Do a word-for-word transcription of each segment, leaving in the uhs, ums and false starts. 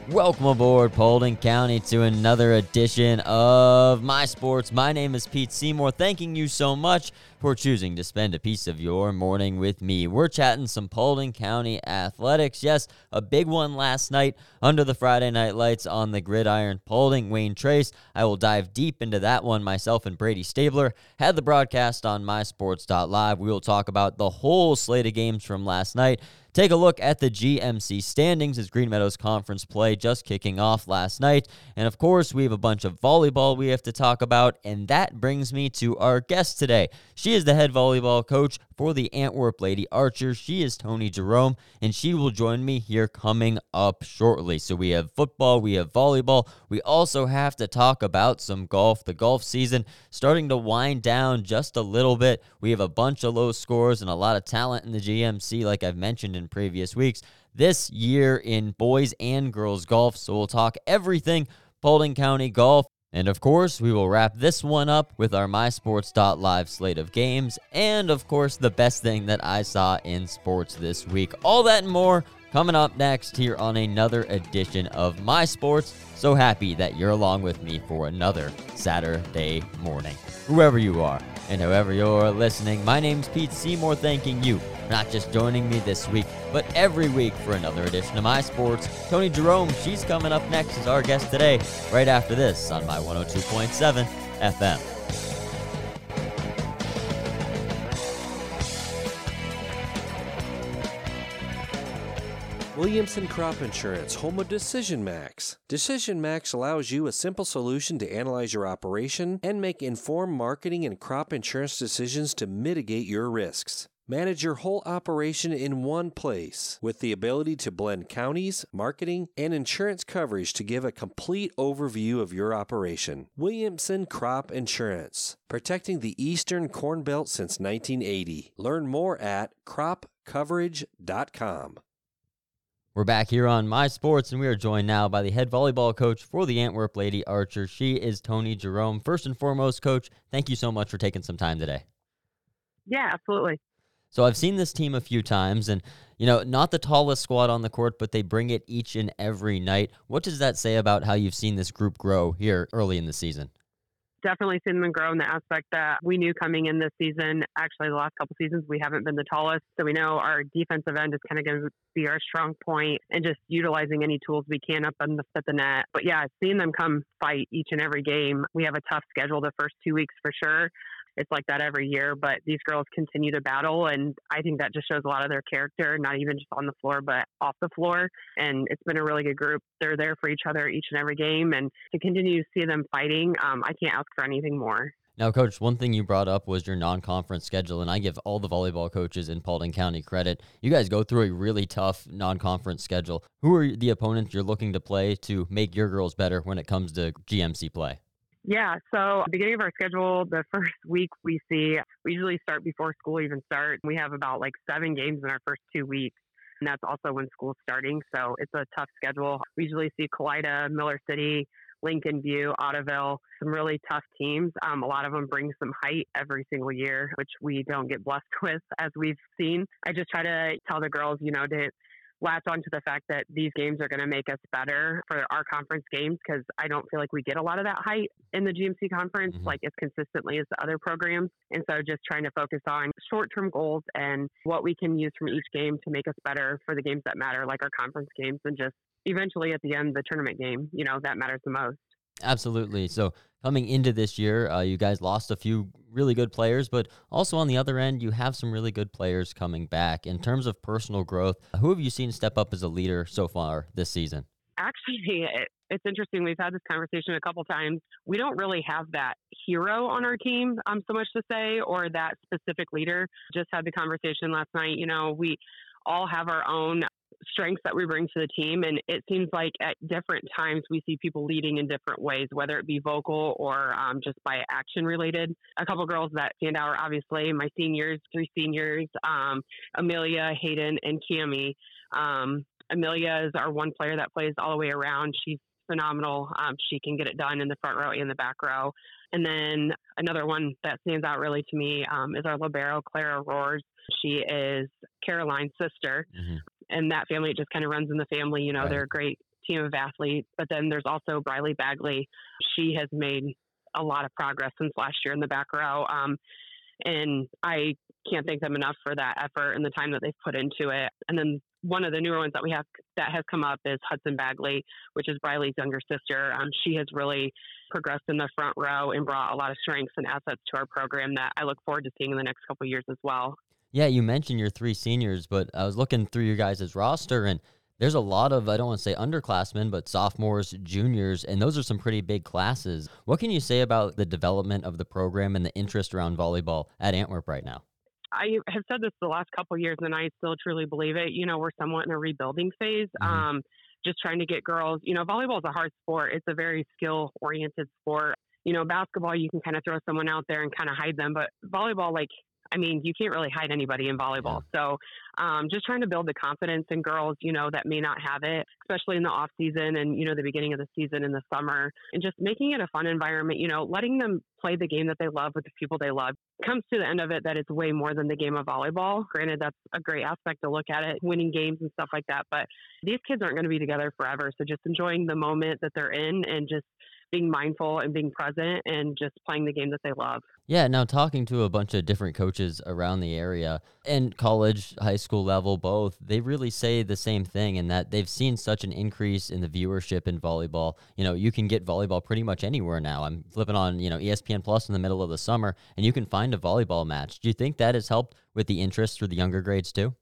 Welcome aboard, Paulding County, to another edition of My Sports. My name is Pete Seymour. Thanking you so much for choosing to spend a piece of your morning with me. We're chatting some Paulding County athletics. Yes, a big one last night under the Friday night lights on the gridiron. Paulding, Wayne Trace. I will dive deep into that one. Myself and Brady Stabler had the broadcast on my sports dot live. We will talk about the whole slate of games from last night. Take a look at the G M C standings as Green Meadows Conference play just kicking off last night. And of course, we have a bunch of volleyball we have to talk about, and that brings me to our guest today. She is the head volleyball coach for the Antwerp Lady Archers. She is Tony Jerome, and she will join me here coming up shortly. So we have football, we have volleyball. We also have to talk about some golf. The golf season starting to wind down just a little bit. We have a bunch of low scores and a lot of talent in the G M C, like I've mentioned in previous weeks, this year in boys and girls golf. So we'll talk everything Paulding County golf. And of course, we will wrap this one up with our my sports dot live slate of games. And of course, the best thing that I saw in sports this week. All that and more coming up next here on another edition of My Sports. So happy that you're along with me for another Saturday morning. Whoever you are and however you're listening, my name's Pete Seymour, thanking you for not just joining me this week, but every week for another edition of My Sports. Tony Jerome, she's coming up next as our guest today, right after this on my one oh two point seven F M. Williamson Crop Insurance, home of Decision Max. Decision Max allows you a simple solution to analyze your operation and make informed marketing and crop insurance decisions to mitigate your risks. Manage your whole operation in one place with the ability to blend counties, marketing, and insurance coverage to give a complete overview of your operation. Williamson Crop Insurance, protecting the Eastern Corn Belt since nineteen eighty. Learn more at crop coverage dot com. We're back here on My Sports, and we are joined now by the head volleyball coach for the Antwerp Lady Archers. She is Tony Jerome. First and foremost, Coach, thank you so much for taking some time today. Yeah, absolutely. So I've seen this team a few times, and, you know, not the tallest squad on the court, but they bring it each and every night. What does that say about how you've seen this group grow here early in the season? Definitely seen them grow in the aspect that we knew coming in this season. Actually, the last couple seasons, we haven't been the tallest. So we know our defensive end is kind of going to be our strong point and just utilizing any tools we can up on the, at the net. But yeah, seeing them come fight each and every game. We have a tough schedule the first two weeks for sure. It's like that every year, but these girls continue to battle, and I think that just shows a lot of their character, not even just on the floor, but off the floor. And it's been a really good group. They're there for each other each and every game, and to continue to see them fighting, um, I can't ask for anything more. Now, Coach, one thing you brought up was your non-conference schedule, and I give all the volleyball coaches in Paulding County credit. You guys go through a really tough non-conference schedule. Who are the opponents you're looking to play to make your girls better when it comes to G M C play? Yeah, so beginning of our schedule, the first week we see, we usually start before school even starts. We have about like seven games in our first two weeks, and that's also when school's starting. So it's a tough schedule. We usually see Kalida, Miller City, Lincoln View, Ottoville, some really tough teams. Um, a lot of them bring some height every single year, which we don't get blessed with, as we've seen. I just try to tell the girls, you know, to latch on to the fact that these games are going to make us better for our conference games, because I don't feel like we get a lot of that height in the G M C conference, mm-hmm. like as consistently as the other programs. And so just trying to focus on short-term goals and what we can use from each game to make us better for the games that matter, like our conference games, and just eventually at the end, the tournament game, you know, that matters the most. Absolutely. So coming into this year, uh, you guys lost a few really good players, but also on the other end, you have some really good players coming back. In terms of personal growth, who have you seen step up as a leader so far this season? Actually, it, it's interesting. We've had this conversation a couple times. We don't really have that hero on our team, um, so much to say, or that specific leader. Just had the conversation last night. You know, we all have our own strengths that we bring to the team, and it seems like at different times we see people leading in different ways, whether it be vocal or um, just by action related. A couple girls that stand out are obviously my seniors, three seniors, um, Amelia, Hayden, and Cami. Um, Amelia is our one player that plays all the way around. She's phenomenal. Um, she can get it done in the front row and the back row. And then another one that stands out really to me um, is our libero, Clara Roars. She is Caroline's sister. Mm-hmm. And that family, it just kind of runs in the family. You know, right. They're a great team of athletes. But then there's also Briley Bagley. She has made a lot of progress since last year in the back row. Um, and I can't thank them enough for that effort and the time that they've put into it. And then one of the newer ones that we have that has come up is Hudson Bagley, which is Briley's younger sister. Um, she has really progressed in the front row and brought a lot of strengths and assets to our program that I look forward to seeing in the next couple of years as well. Yeah, you mentioned your three seniors, but I was looking through your guys' roster, and there's a lot of, I don't want to say underclassmen, but sophomores, juniors, and those are some pretty big classes. What can you say about the development of the program and the interest around volleyball at Antwerp right now? I have said this the last couple of years, and I still truly believe it. You know, we're somewhat in a rebuilding phase. Mm-hmm. Um, just trying to get girls, you know, volleyball is a hard sport. It's a very skill-oriented sport. You know, basketball, you can kind of throw someone out there and kind of hide them. But volleyball, like, I mean, you can't really hide anybody in volleyball. Yeah. So um, just trying to build the confidence in girls, you know, that may not have it, especially in the off season and, you know, the beginning of the season in the summer, and just making it a fun environment, you know, letting them play the game that they love with the people they love. It comes to the end of it that it's way more than the game of volleyball. Granted, that's a great aspect to look at it, winning games and stuff like that. But these kids aren't going to be together forever. So just enjoying the moment that they're in and just being mindful and being present and just playing the game that they love. Yeah, now talking to a bunch of different coaches around the area and college, high school level, both, they really say the same thing in that they've seen such an increase in the viewership in volleyball. You know, you can get volleyball pretty much anywhere now. I'm flipping on, you know, E S P N Plus in the middle of the summer, and you can find a volleyball match. Do you think that has helped with the interest for the younger grades too?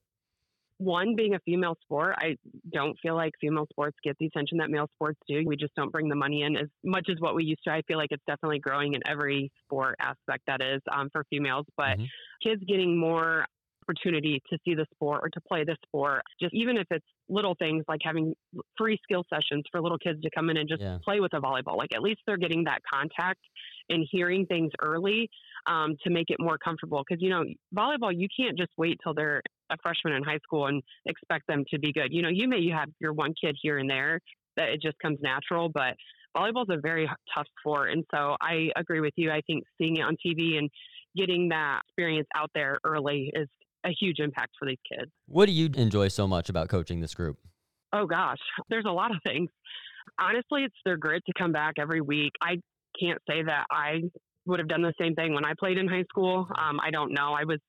One, being a female sport, I don't feel like female sports get the attention that male sports do. We just don't bring the money in as much as what we used to. I feel like it's definitely growing in every sport aspect that is um, for females. But mm-hmm. kids getting more opportunity to see the sport or to play the sport, just even if it's little things like having free skill sessions for little kids to come in and just yeah. play with a volleyball. Like at least they're getting that contact and hearing things early um, to make it more comfortable. Because, you know, volleyball, you can't just wait till they're a freshman in high school and expect them to be good. You know, you may have your one kid here and there that it just comes natural, but volleyball is a very tough sport. And so I agree with you. I think seeing it on T V and getting that experience out there early is a huge impact for these kids. What do you enjoy so much about coaching this group? Oh gosh, there's a lot of things. Honestly, it's their grit to come back every week. I can't say that I would have done the same thing when I played in high school. Um, I don't know. I was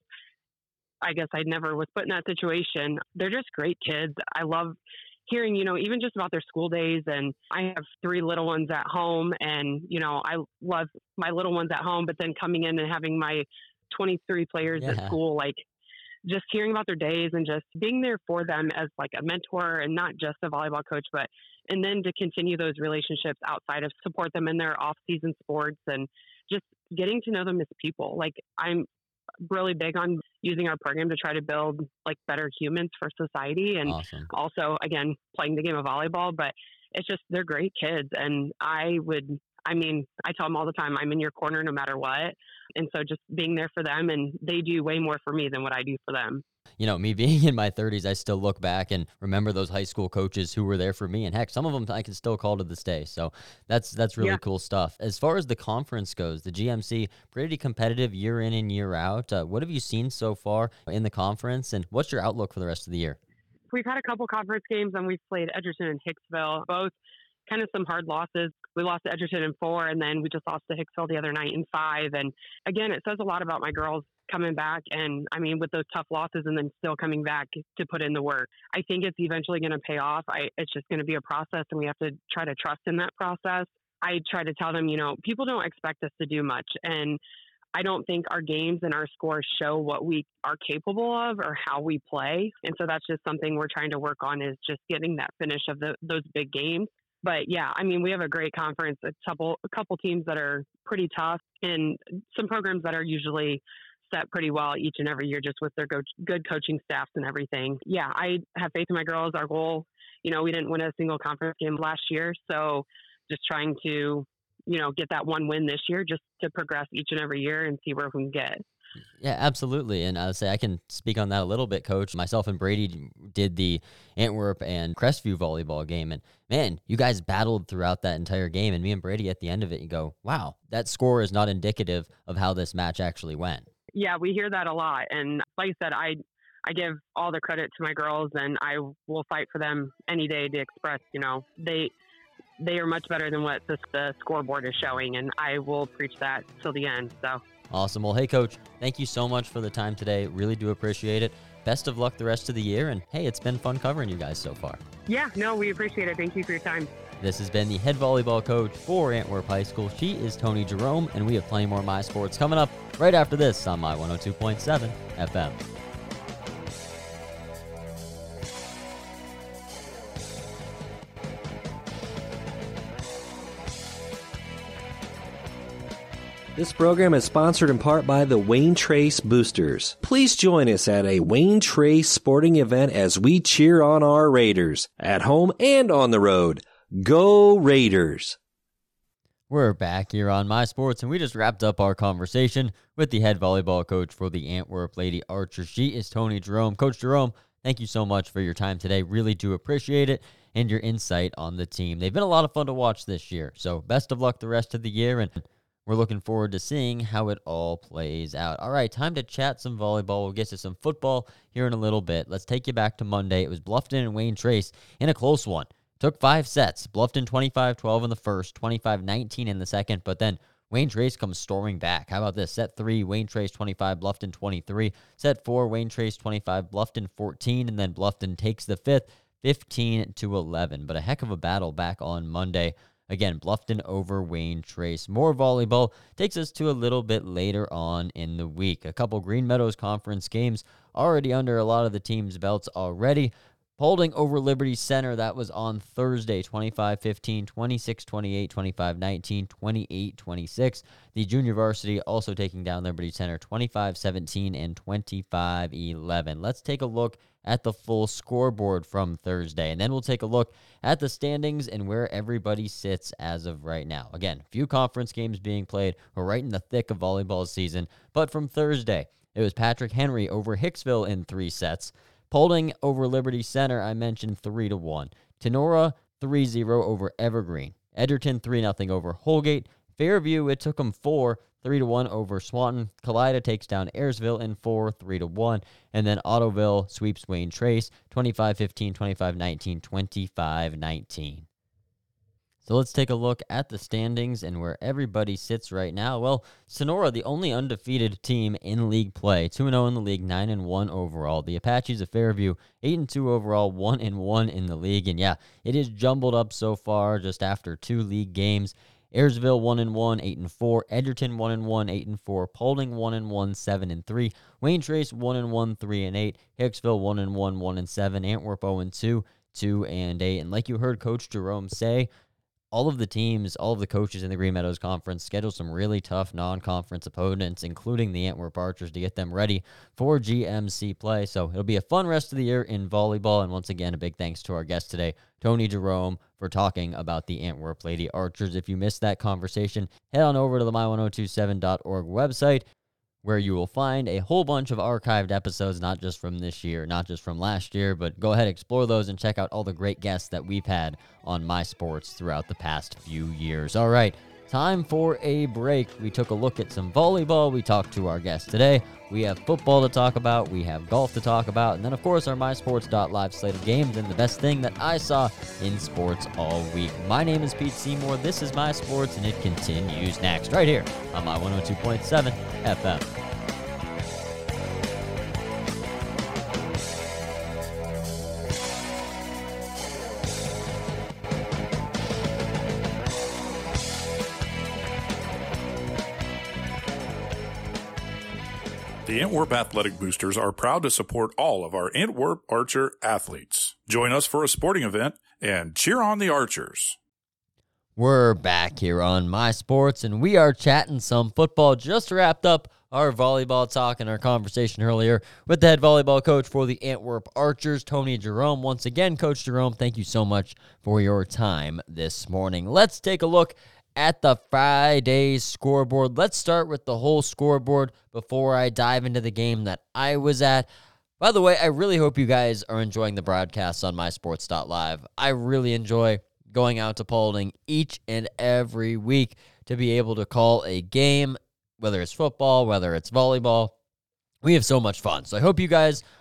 I guess I never was put in that situation. They're just great kids. I love hearing, you know, even just about their school days. And I have three little ones at home, and, you know, I love my little ones at home, but then coming in and having my twenty-three players yeah. at school, like just hearing about their days and just being there for them as like a mentor and not just a volleyball coach, but, and then to continue those relationships outside of support them in their off season sports and just getting to know them as people. Like I'm really big on using our program to try to build like better humans for society, and awesome. Also again playing the game of volleyball. But it's just they're great kids, and I would I mean I tell them all the time I'm in your corner no matter what, and so just being there for them, and they do way more for me than what I do for them. You know, me being in my thirties, I still look back and remember those high school coaches who were there for me. And heck, some of them I can still call to this day. So that's that's really yeah. cool stuff. As far as the conference goes, the G M C, pretty competitive year in and year out. Uh, what have you seen so far in the conference, and what's your outlook for the rest of the year? We've had a couple conference games, and we've played Edgerton and Hicksville, both kind of some hard losses. We lost to Edgerton in four, and then we just lost to Hicksville the other night in five. And again, it says a lot about my girls coming back, and I mean with those tough losses and then still coming back to put in the work. I think it's eventually going to pay off. I, it's just going to be a process, and we have to try to trust in that process. I try to tell them, you know, people don't expect us to do much, and I don't think our games and our scores show what we are capable of or how we play. And so that's just something we're trying to work on, is just getting that finish of the, those big games. But yeah, I mean, we have a great conference, a couple, a couple teams that are pretty tough, and some programs that are usually set pretty well each and every year, just with their go- good coaching staffs and everything. Yeah, I have faith in my girls. Our goal, you know, we didn't win a single conference game last year. So just trying to, you know, get that one win this year, just to progress each and every year and see where we can get. Yeah, absolutely. And I'll say I can speak on that a little bit, Coach. Myself and Brady did the Antwerp and Crestview volleyball game. And man, you guys battled throughout that entire game. And me and Brady at the end of it, you go, wow, that score is not indicative of how this match actually went. Yeah, we hear that a lot. And like I said, I I give all the credit to my girls, and I will fight for them any day to express, you know, they they are much better than what the, the scoreboard is showing, and I will preach that till the end. So awesome. Well, hey, Coach, thank you so much for the time today. Really do appreciate it. Best of luck the rest of the year, and hey, it's been fun covering you guys so far. Yeah, no, we appreciate it. Thank you for your time. This has been the head volleyball coach for Antwerp High School. She is Tony Jerome, and we have plenty more My Sports coming up right after this on My one oh two point seven F M. This program is sponsored in part by the Wayne Trace Boosters. Please join us at a Wayne Trace sporting event as we cheer on our Raiders, at home and on the road. Go Raiders! We're back here on My Sports, and we just wrapped up our conversation with the head volleyball coach for the Antwerp Lady Archers. She is Tony Jerome. Coach Jerome, thank you so much for your time today. Really do appreciate it and your insight on the team. They've been a lot of fun to watch this year, so best of luck the rest of the year, and we're looking forward to seeing how it all plays out. All right, time to chat some volleyball. We'll get to some football here in a little bit. Let's take you back to Monday. It was Bluffton and Wayne Trace in a close one. Took five sets. Bluffton twenty-five twelve in the first, twenty-five nineteen in the second, but then Wayne Trace comes storming back. How about this? Set three, Wayne Trace twenty-five, Bluffton twenty-three. Set four, Wayne Trace twenty-five, Bluffton fourteen, and then Bluffton takes the fifth, fifteen to eleven. But a heck of a battle back on Monday. Again, Bluffton over Wayne Trace. More volleyball takes us to a little bit later on in the week. A couple Green Meadows Conference games already under a lot of the team's belts already. Paulding over Liberty Center, that was on Thursday, twenty-five fifteen, twenty-six twenty-eight, twenty-five nineteen, twenty-eight twenty-six. The junior varsity also taking down Liberty Center, twenty-five seventeen and twenty-five eleven. Let's take a look at the full scoreboard from Thursday, and then we'll take a look at the standings and where everybody sits as of right now. Again, few conference games being played. We're right in the thick of volleyball season, but from Thursday, it was Patrick Henry over Hicksville in three sets. Paulding over Liberty Center, I mentioned three to one. Tenora three zero over Evergreen. Edgerton three nothing over Holgate. Fairview, it took them four, three to one over Swanton. Kalida takes down Ayersville in four, three to one. And then Ottoville sweeps Wayne Trace, twenty-five fifteen, twenty-five nineteen, twenty-five nineteen. So let's take a look at the standings and where everybody sits right now. Well, Sonora, the only undefeated team in league play, two and oh in the league, nine and one overall. The Apaches of Fairview, eight and two overall, one and one in the league. And yeah, it is jumbled up so far just after two league games. Ayersville one and one, eight and four. Edgerton one and one, eight and four. Paulding one and one, seven and three. Wayne Trace one and one, three and eight. Hicksville one and one, one and seven. Antwerp oh and two, two and eight. And like you heard Coach Jerome say, all of the teams, all of the coaches in the Green Meadows Conference scheduled some really tough non-conference opponents, including the Antwerp Archers, to get them ready for G M C play. So it'll be a fun rest of the year in volleyball. And once again, a big thanks to our guest today, Tony Jerome, for talking about the Antwerp Lady Archers. If you missed that conversation, head on over to the my one oh two seven dot org website, where you will find a whole bunch of archived episodes, not just from this year, not just from last year, but go ahead, explore those, and check out all the great guests that we've had on My Sports throughout the past few years. All right, time for a break. We took a look at some volleyball. We talked to our guest today. We have football to talk about. We have golf to talk about. And then, of course, our my sports dot live slate of games and the best thing that I saw in sports all week. My name is Pete Seymour. This is My Sports, and it continues next right here on my one oh two point seven F M. The Antwerp Athletic Boosters are proud to support all of our Antwerp Archer athletes. Join us for a sporting event and cheer on the Archers. We're back here on My Sports, and we are chatting some football. Just wrapped up our volleyball talk and our conversation earlier with the head volleyball coach for the Antwerp Archers, Tony Jerome. Once again, Coach Jerome, thank you so much for your time this morning. Let's take a look at the Friday scoreboard. Let's start with the whole scoreboard before I dive into the game that I was at. By the way, I really hope you guys are enjoying the broadcasts on my sports dot live. I really enjoy going out to Paulding each and every week to be able to call a game, whether it's football, whether it's volleyball. We have so much fun. So I hope you guys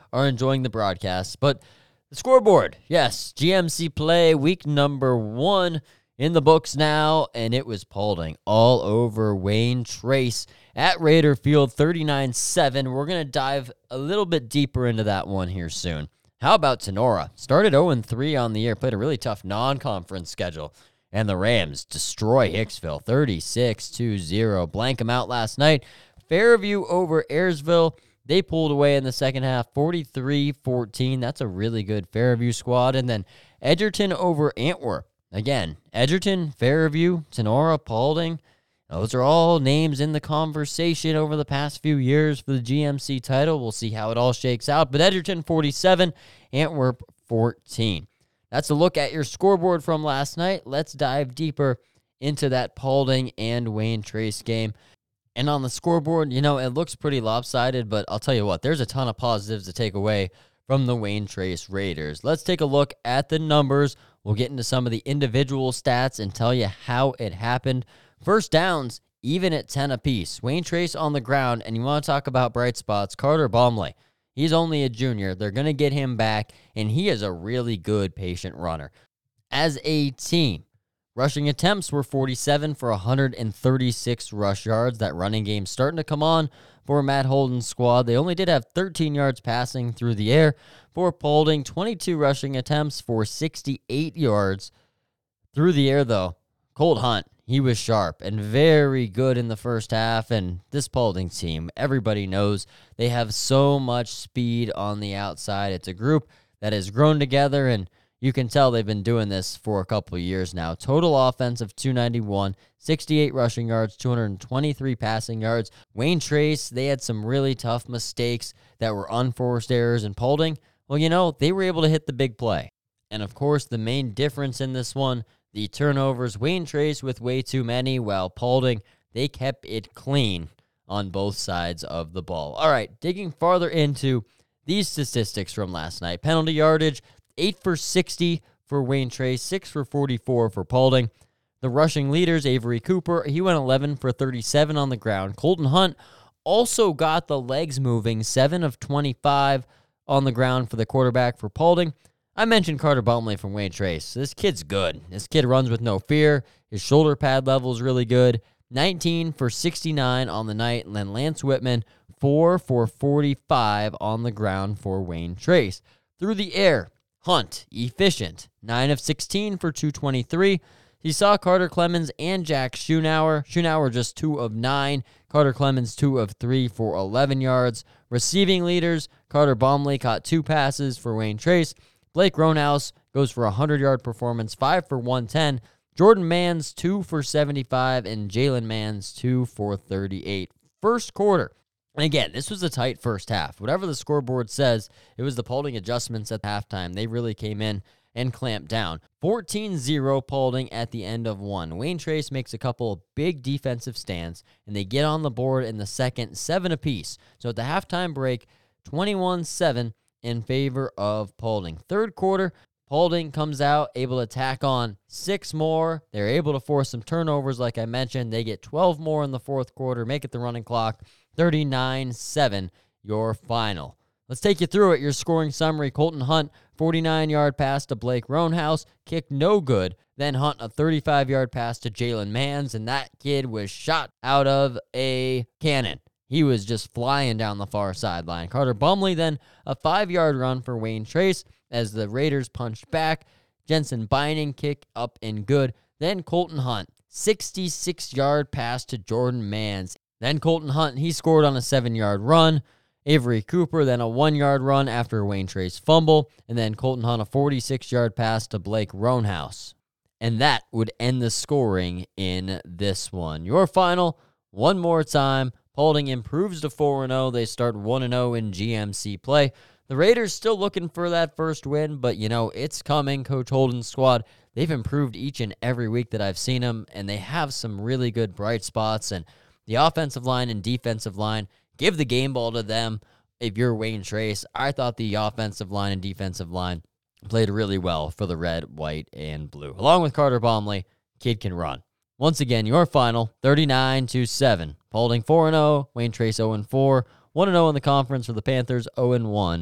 are enjoying the broadcast. But the scoreboard, yes, G M C play week number one in the books now, and it was Paulding all over Wayne Trace at Raider Field, thirty-nine seven. We're going to dive a little bit deeper into that one here soon. How about Sonora? Started oh and three on the year, played a really tough non-conference schedule, and the Rams destroy Hicksville, thirty-six to zero. Blank them out last night. Fairview over Ayersville. They pulled away in the second half, forty-three fourteen. That's a really good Fairview squad. And then Edgerton over Antwerp. Again, Edgerton, Fairview, Sonora, Paulding. Those are all names in the conversation over the past few years for the G M C title. We'll see how it all shakes out. But Edgerton forty-seven, Antwerp fourteen. That's a look at your scoreboard from last night. Let's dive deeper into that Paulding and Wayne Trace game. And on the scoreboard, you know, it looks pretty lopsided, but I'll tell you what, there's a ton of positives to take away from the Wayne Trace Raiders. Let's take a look at the numbers. We'll get into some of the individual stats and tell you how it happened. First downs, even at ten apiece. Wayne Trace on the ground, and you want to talk about bright spots, Carter Baumley. He's only a junior. They're going to get him back, and he is a really good patient runner. As a team, rushing attempts were forty-seven for one hundred thirty-six rush yards. That running game starting to come on for Matt Holden's squad. They only did have thirteen yards passing through the air for Paulding. twenty-two rushing attempts for sixty-eight yards through the air, though. Colt Hunt, he was sharp and very good in the first half. And this Paulding team, everybody knows they have so much speed on the outside. It's a group that has grown together, and you can tell they've been doing this for a couple of years now. Total offense of two ninety-one, sixty-eight rushing yards, two hundred twenty-three passing yards. Wayne Trace, they had some really tough mistakes that were unforced errors. And Paulding, well, you know, they were able to hit the big play. And, of course, the main difference in this one, the turnovers. Wayne Trace with way too many, while Paulding, they kept it clean on both sides of the ball. All right, digging farther into these statistics from last night. Penalty yardage, eight for sixty for Wayne Trace, six for forty-four for Paulding. The rushing leaders, Avery Cooper, he went eleven for thirty-seven on the ground. Colton Hunt also got the legs moving, seven of twenty-five on the ground for the quarterback for Paulding. I mentioned Carter Baumley from Wayne Trace. This kid's good. This kid runs with no fear. His shoulder pad level is really good. nineteen for sixty-nine on the night. And then Lance Whitman, four for forty-five on the ground for Wayne Trace. Through the air, Hunt, efficient, nine of sixteen for two twenty-three. You saw Carter Clemens and Jack Schoenauer. Schoenauer just two of nine. Carter Clemens two of three for eleven yards. Receiving leaders, Carter Baumley caught two passes for Wayne Trace. Blake Rownhouse goes for a hundred-yard performance, five for one ten. Jordan Mans, two for seventy-five, and Jalen Mans, two for thirty-eight. First quarter. And again, this was a tight first half. Whatever the scoreboard says, it was the Paulding adjustments at halftime. They really came in and clamped down. fourteen zero Paulding at the end of one. Wayne Trace makes a couple of big defensive stands, and they get on the board in the second, seven apiece. So at the halftime break, twenty-one seven in favor of Paulding. Third quarter, Paulding comes out, able to tack on six more. They're able to force some turnovers, like I mentioned. They get twelve more in the fourth quarter, make it the running clock. thirty-nine seven, your final. Let's take you through it. Your scoring summary. Colton Hunt, forty-nine-yard pass to Blake Rownhouse. Kick no good. Then Hunt, a thirty-five-yard pass to Jalen Mans, and that kid was shot out of a cannon. He was just flying down the far sideline. Carter Baumley then a five-yard run for Wayne Trace as the Raiders punched back. Jensen Binding kick up and good. Then Colton Hunt, sixty-six-yard pass to Jordan Mans. Then Colton Hunt, he scored on a seven-yard run. Avery Cooper then a one-yard run after a Wayne Trace fumble. And then Colton Hunt a forty-six-yard pass to Blake Rownhouse. And that would end the scoring in this one. Your final, one more time. Paulding improves to four and oh. They start one and oh in G M C play. The Raiders still looking for that first win, but, you know, it's coming. Coach Holden's squad, they've improved each and every week that I've seen them, and they have some really good bright spots. And the offensive line and defensive line, give the game ball to them. If you're Wayne Trace, I thought the offensive line and defensive line played really well for the red, white, and blue. Along with Carter Baumley, kid can run. Once again, your final, thirty-nine to seven. Paulding four and oh, Wayne Trace oh and four, one and oh in the conference for the Panthers, oh and one for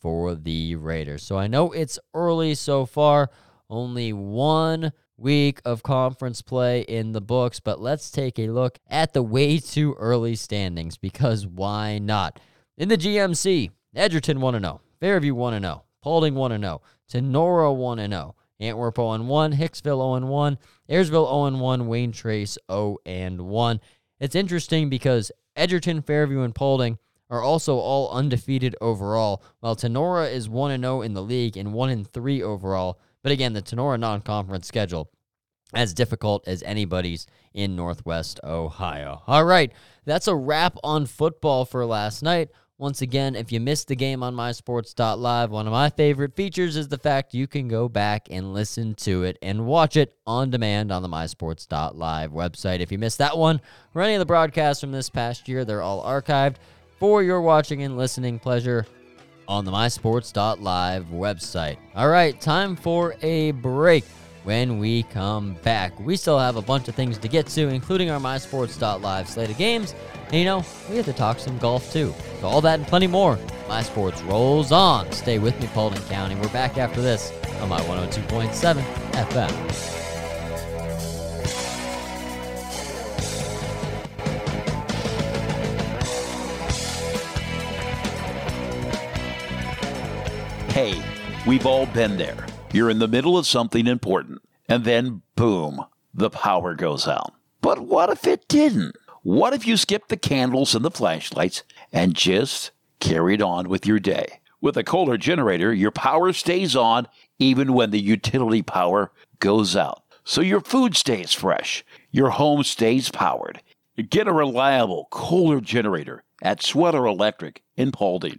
for the Raiders. So I know it's early so far, only one week of conference play in the books, but let's take a look at the way too early standings, because why not? In the G M C, Edgerton one and oh, Fairview one and oh, Paulding one and oh, Tenora one and oh, Antwerp oh and one, Hicksville oh and one, Ayersville oh and one, Wayne Trace oh and one. It's interesting because Edgerton, Fairview, and Paulding are also all undefeated overall, while Tenora is one and oh in the league and one and three overall. But again, the Tenora non-conference schedule as difficult as anybody's in Northwest Ohio. All right, that's a wrap on football for last night. Once again, if you missed the game on my sports dot live, one of my favorite features is the fact you can go back and listen to it and watch it on demand on the my sports dot live website. If you missed that one or any of the broadcasts from this past year, they're all archived for your watching and listening pleasure on the my sports dot live website. All right, time for a break. When we come back, we still have a bunch of things to get to, including our my sports dot live slate of games. And, you know, we have to talk some golf, too. So all that and plenty more. My Sports rolls on. Stay with me, Paulding County. We're back after this on my one oh two point seven F M. Hey, we've all been there. You're in the middle of something important, and then, boom, the power goes out. But what if it didn't? What if you skipped the candles and the flashlights and just carried on with your day? With a Kohler generator, your power stays on even when the utility power goes out. So your food stays fresh, your home stays powered. Get a reliable Kohler generator at Sweater Electric in Paulding.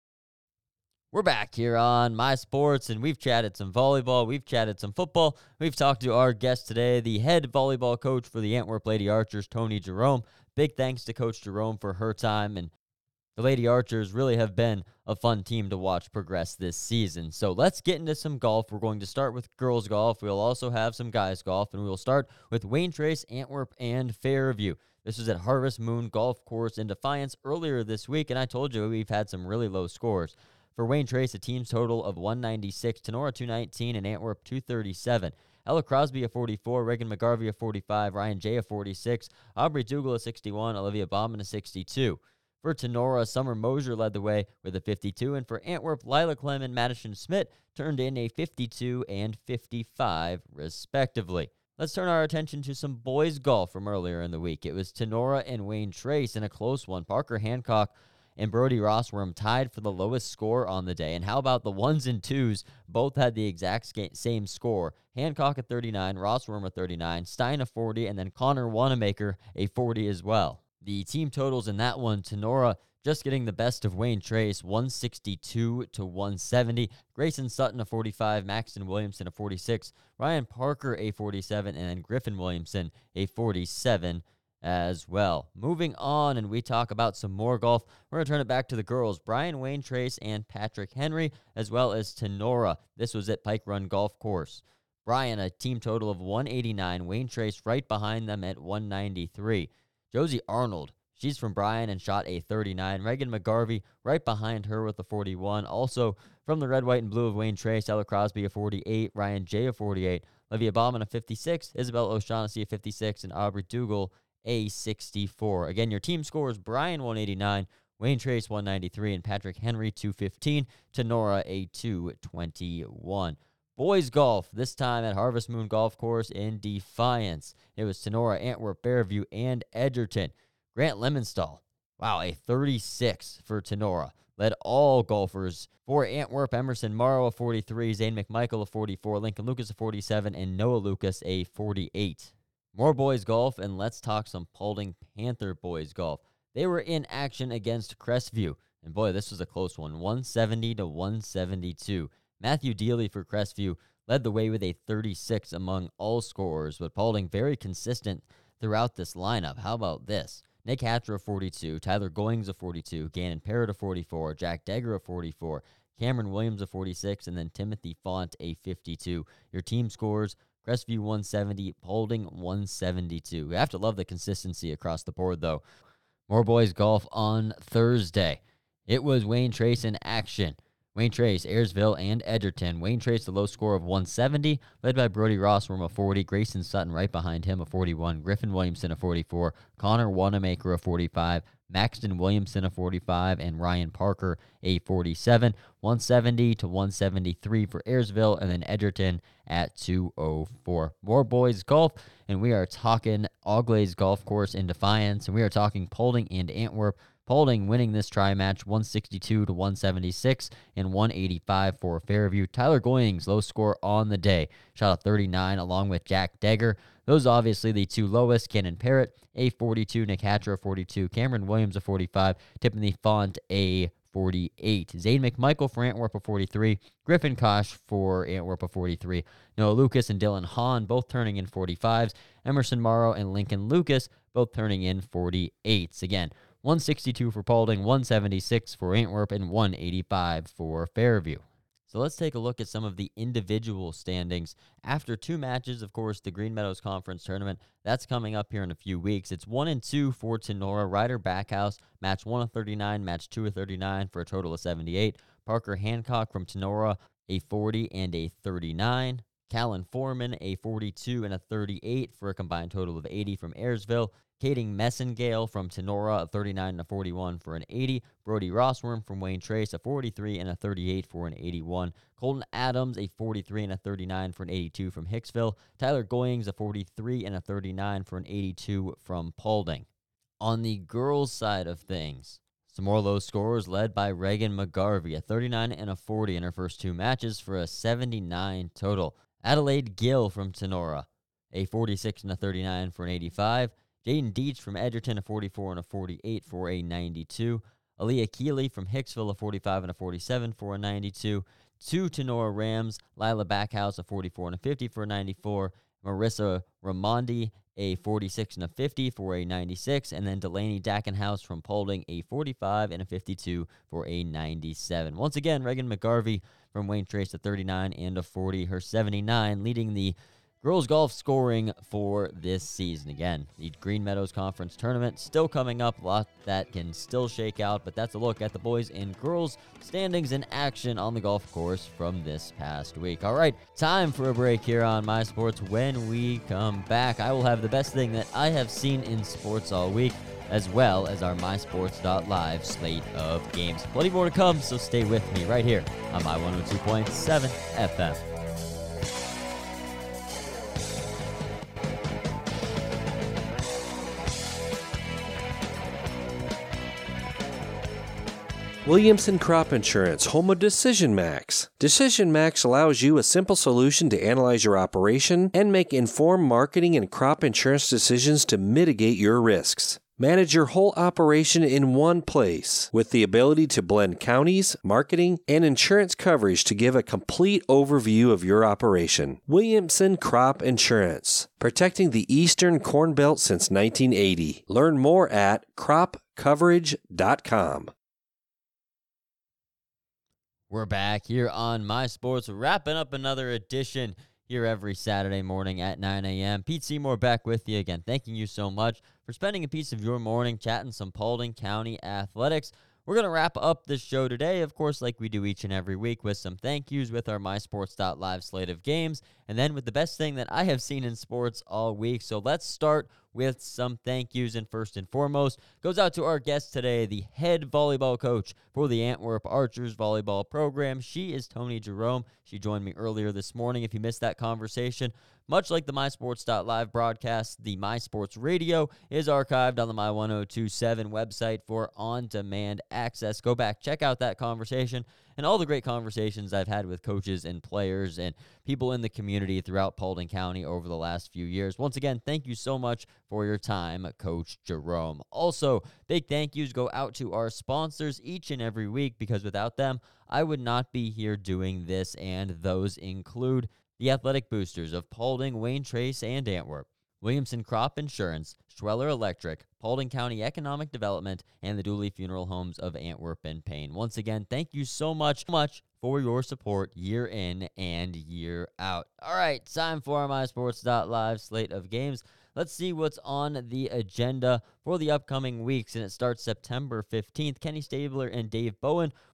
We're back here on My Sports, and we've chatted some volleyball, we've chatted some football. We've talked to our guest today, the head volleyball coach for the Antwerp Lady Archers, Tony Jerome. Big thanks to Coach Jerome for her time, and the Lady Archers really have been a fun team to watch progress this season. So let's get into some golf. We're going to start with girls golf. We'll also have some guys golf, and we'll start with Wayne Trace, Antwerp, and Fairview. This was at Harvest Moon Golf Course in Defiance earlier this week, and I told you we've had some really low scores. For Wayne Trace, a team's total of one ninety-six, Tenora two nineteen, and Antwerp two thirty-seven. Ella Crosby a forty-four, Reagan McGarvey a forty-five, Ryan J a forty-six, Aubrey Dougal a sixty-one, Olivia Bauman a sixty-two. For Tenora, Summer Mosier led the way with a fifty-two, and for Antwerp, Lila Clem and Madison Schmidt turned in a fifty-two and fifty-five, respectively. Let's turn our attention to some boys golf from earlier in the week. It was Tenora and Wayne Trace in a close one. Parker Hancock and Brody Rossworm tied for the lowest score on the day. And how about the ones and twos? Both had the exact same score. Hancock at thirty-nine, Rossworm at thirty-nine, Stein a forty, and then Connor Wanamaker a forty as well. The team totals in that one, Tenora just getting the best of Wayne Trace, one sixty-two to one seventy. Grayson Sutton a forty-five, Maxton Williamson a forty-six, Ryan Parker a forty-seven, and then Griffin Williamson a forty-seven as well. Moving on, and we talk about some more golf. We're going to turn it back to the girls. Brian Wayne Trace and Patrick Henry, as well as Tenora. This was at Pike Run Golf Course. Brian, a team total of one eighty-nine. Wayne Trace right behind them at one ninety-three. Josie Arnold, she's from Brian and shot a thirty-nine. Reagan McGarvey right behind her with a forty-one. Also from the red, white, and blue of Wayne Trace, Ella Crosby a forty-eight, Ryan J a forty-eight, Olivia Bauman a fifty-six, Isabel O'Shaughnessy a fifty-six, and Aubrey Dougal a sixty-four. Again, your team scores: Brian one eighty-nine, Wayne Trace one ninety-three, and Patrick Henry two fifteen, Tenora a two twenty-one. Boys golf, this time at Harvest Moon Golf Course in Defiance. It was Tenora, Antwerp, Fairview, and Edgerton. Grant Lemonstall, wow, a thirty-six for Tenora. Led all golfers. For Antwerp, Emerson Morrow a forty-three, Zane McMichael a forty-four, Lincoln Lucas a forty-seven, and Noah Lucas a forty-eight. More boys golf, and let's talk some Paulding Panther boys golf. They were in action against Crestview, and boy, this was a close one, one seventy to one seventy-two. Matthew Dealey for Crestview led the way with a thirty-six among all scorers, but Paulding very consistent throughout this lineup. How about this? Nick Hatcher a forty-two, Tyler Goings a forty-two, Gannon Parrott a forty-four, Jack Degger a forty-four, Cameron Williams a forty-six, and then Timothy Font a fifty-two. Your team scores: Crestview one seventy, Paulding one seventy-two. We have to love the consistency across the board, though. More boys golf on Thursday. It was Wayne Trace in action. Wayne Trace, Ayersville, and Edgerton. Wayne Trace, the low score of one seventy, led by Brody Rossworm, a forty, Grayson Sutton right behind him, a forty-one, Griffin Williamson, a forty-four, Connor Wanamaker, a forty-five, Maxton Williamson, a forty-five, and Ryan Parker, a forty-seven. one seventy to one seventy-three for Ayersville, and then Edgerton at two oh four. More boys golf, and we are talking Auglaize Golf Course in Defiance, and we are talking Paulding and Antwerp. Paulding winning this tri-match one sixty-two to one seventy-six and one eighty-five for Fairview. Tyler Goings, low score on the day, shot a thirty-nine along with Jack Degger. Those obviously the two lowest. Cannon Parrott, a forty-two, Nick Hatcher, a forty-two, Cameron Williams, a forty-five, Tiffany Font, a forty-eight. Zane McMichael for Antwerp, a forty-three, Griffin Kosh for Antwerp, a forty-three, Noah Lucas and Dylan Hahn both turning in forty-fives, Emerson Morrow and Lincoln Lucas both turning in forty-eights. Again, one sixty-two for Paulding, one seventy-six for Antwerp, and one eighty-five for Fairview. So let's take a look at some of the individual standings. After two matches, of course, the Green Meadows Conference Tournament, that's coming up here in a few weeks. It's one and two for Tenora. Ryder Backhouse, match one of thirty-nine, match two of thirty-nine for a total of seventy-eight. Parker Hancock from Tenora, a forty and a thirty-nine. Callan Foreman, a forty-two and a thirty-eight for a combined total of eighty from Ayersville. Kading Messengale from Tenora, a thirty-nine and a forty-one for an eighty. Brody Rossworm from Wayne Trace, a forty-three and a thirty-eight for an eighty-one. Colton Adams, a forty-three and a thirty-nine for an eighty-two from Hicksville. Tyler Goings, a forty-three and a thirty-nine for an eighty-two from Paulding. On the girls' side of things, some more low scorers led by Reagan McGarvey, a thirty-nine and a forty in her first two matches for a seventy-nine total. Adelaide Gill from Tenora, a forty-six and a thirty-nine for an eighty-five. Jaden Deach from Edgerton, a forty-four and a forty-eight for a ninety-two. Aaliyah Keeley from Hicksville, a forty-five and a forty-seven for a ninety-two. Two Tenora Rams, Lila Backhouse, a forty-four and a fifty for a ninety-four. Marissa Ramondi, a forty-six and a fifty for a ninety-six. And then Delaney Dackenhouse from Paulding, a forty-five and a fifty-two for a ninety-seven. Once again, Reagan McGarvey from Wayne Trace, a thirty-nine and a forty, her seventy-nine, leading the girls golf scoring for this season. Again, the Green Meadows Conference Tournament still coming up. A lot that can still shake out, but that's a look at the boys and girls standings in action on the golf course from this past week. All right, time for a break here on My Sports. When we come back, I will have the best thing that I have seen in sports all week, as well as our my sports dot live slate of games. Plenty more to come, so stay with me right here on My one oh two point seven F M. Williamson Crop Insurance, home of Decision Max. Decision Max allows you a simple solution to analyze your operation and make informed marketing and crop insurance decisions to mitigate your risks. Manage your whole operation in one place with the ability to blend counties, marketing, and insurance coverage to give a complete overview of your operation. Williamson Crop Insurance, protecting the Eastern Corn Belt since nineteen eighty. Learn more at crop coverage dot com. We're back here on My Sports, wrapping up another edition here every Saturday morning at nine a.m. Pete Seymour back with you again. Thanking you so much for spending a piece of your morning chatting some Paulding County athletics. We're going to wrap up this show today, of course, like we do each and every week, with some thank yous with our my sports dot live slate of games, and then with the best thing that I have seen in sports all week. So let's start with some thank yous, and first and foremost goes out to our guest today, the head volleyball coach for the Antwerp Archers volleyball program. She is Tony Jerome. She joined me earlier this morning. If you missed that conversation, much like the my sports dot live broadcast, the MySports Radio is archived on the My one oh two point seven website for on-demand access. Go back, check out that conversation and all the great conversations I've had with coaches and players and people in the community throughout Paulding County over the last few years. Once again, thank you so much for your time, Coach Jerome. Also, big thank yous go out to our sponsors each and every week, because without them, I would not be here doing this, and those include the Athletic Boosters of Paulding, Wayne Trace, and Antwerp, Williamson Crop Insurance, Schweller Electric, Paulding County Economic Development, and the Dooley Funeral Homes of Antwerp and Payne. Once again, thank you so much, much for your support year in and year out. All right, time for our my sports dot live slate of games. Let's see what's on the agenda for the upcoming weeks, and it starts September fifteenth. Kenny Stabler and Dave Bowen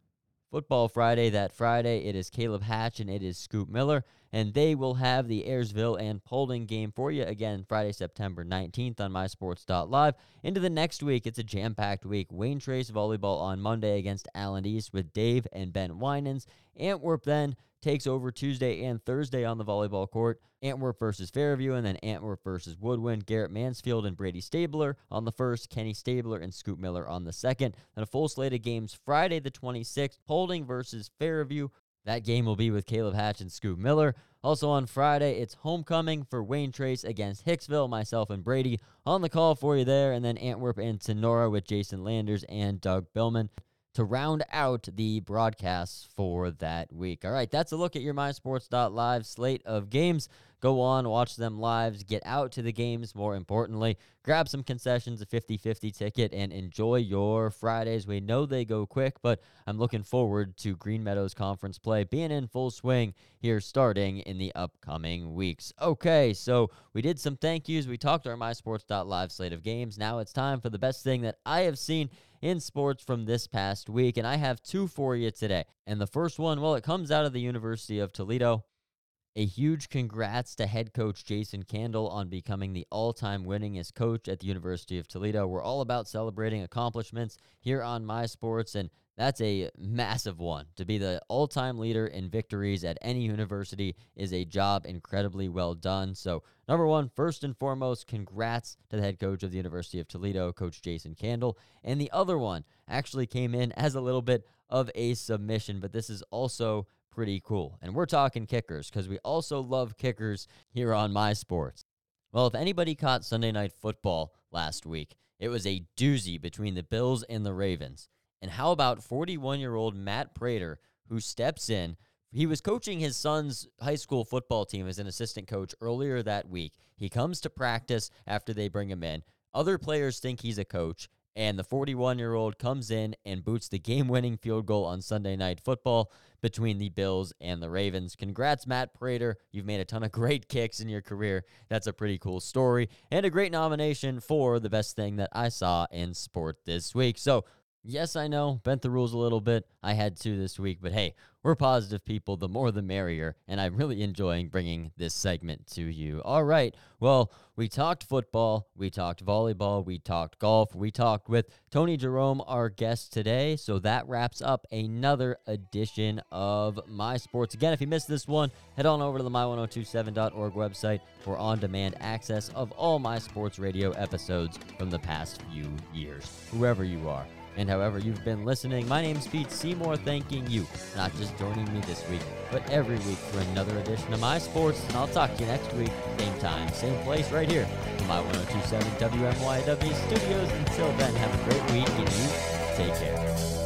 Football Friday, that Friday, it is Caleb Hatch and it is Scoop Miller, and they will have the Ayersville and Paulding game for you again Friday, September nineteenth on my sports dot live. Into the next week, it's a jam-packed week. Wayne Trace volleyball on Monday against Allen East with Dave and Ben Winans. Antwerp then takes over Tuesday and Thursday on the volleyball court. Antwerp versus Fairview, and then Antwerp versus Woodwind. Garrett Mansfield and Brady Stabler on the first, Kenny Stabler and Scoop Miller on the second. Then a full slate of games Friday the twenty-sixth, Paulding versus Fairview. That game will be with Caleb Hatch and Scoop Miller. Also on Friday, it's homecoming for Wayne Trace against Hicksville. Myself and Brady on the call for you there. And then Antwerp and Sonora with Jason Landers and Doug Billman to round out the broadcasts for that week. All right, that's a look at your my sports dot live slate of games. Go on, watch them live, get out to the games, more importantly. Grab some concessions, a fifty-fifty ticket, and enjoy your Fridays. We know they go quick, but I'm looking forward to Green Meadows Conference play being in full swing here starting in the upcoming weeks. Okay, so we did some thank yous. We talked our my sports dot live slate of games. Now it's time for the best thing that I have seen in sports from this past week, and I have two for you today. And the first one, well, it comes out of the University of Toledo. A huge congrats to head coach Jason Candle on becoming the all-time winningest coach at the University of Toledo. We're all about celebrating accomplishments here on My Sports, and that's a massive one. To be the all-time leader in victories at any university is a job incredibly well done. So, number one, first and foremost, congrats to the head coach of the University of Toledo, Coach Jason Candle. And the other one actually came in as a little bit of a submission, but this is also pretty cool. And we're talking kickers because we also love kickers here on My Sports. Well, if anybody caught Sunday Night Football last week, it was a doozy between the Bills and the Ravens. And how about forty-one-year-old Matt Prater, who steps in? He was coaching his son's high school football team as an assistant coach earlier that week. He comes to practice after they bring him in. Other players think he's a coach, and the forty-one-year-old comes in and boots the game-winning field goal on Sunday Night Football between the Bills and the Ravens. Congrats, Matt Prater. You've made a ton of great kicks in your career. That's a pretty cool story, and a great nomination for the best thing that I saw in sport this week. So, yes, I know, bent the rules a little bit. I had to this week, but hey, we're positive people. The more the merrier, and I'm really enjoying bringing this segment to you. All right, well, we talked football, we talked volleyball, we talked golf, we talked with Tony Jerome, our guest today, so that wraps up another edition of My Sports. Again, if you missed this one, head on over to the my one oh two seven dot org website for on-demand access of all My Sports radio episodes from the past few years, whoever you are. And however you've been listening, my name's Pete Seymour, thanking you, not just joining me this week, but every week for another edition of My Sports. And I'll talk to you next week, same time, same place, right here on my one oh two seven W M Y W Studios. Until then, have a great week, and you take care.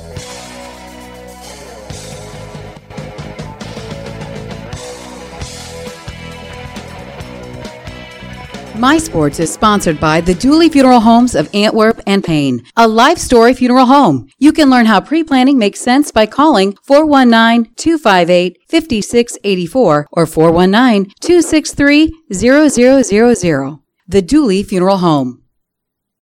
My Sports is sponsored by the Dooley Funeral Homes of Antwerp and Payne, a life story funeral home. You can learn how pre-planning makes sense by calling four one nine, two five eight, five six eight four or four one nine, two six three, zero zero zero zero. The Dooley Funeral Home.